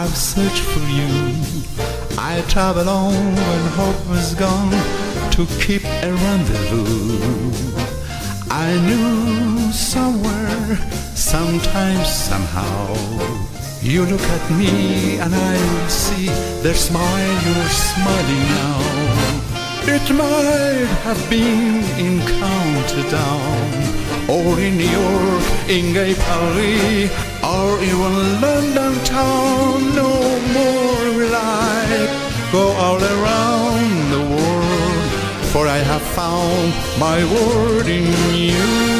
I've searched for you. I traveled on when hope was gone to keep a rendezvous. I knew somewhere, sometimes, somehow, you look at me and I will see the smile you're smiling now. It might have been in Countdown, or in New York, in Gay Paris, or even London town. No more will I go all around the world, for I have found my word in you.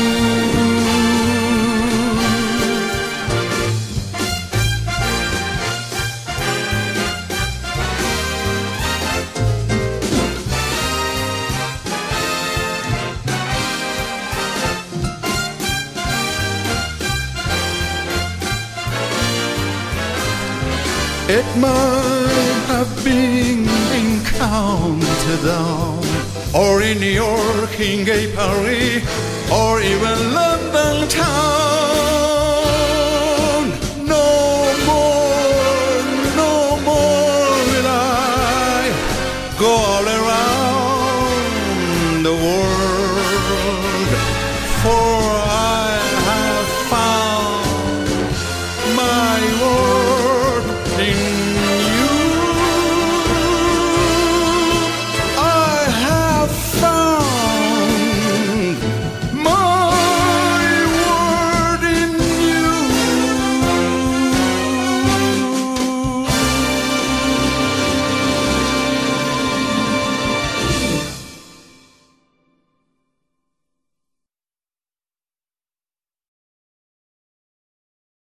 It might have been in Countdown, or in New York, in Gay Paris, or even London town.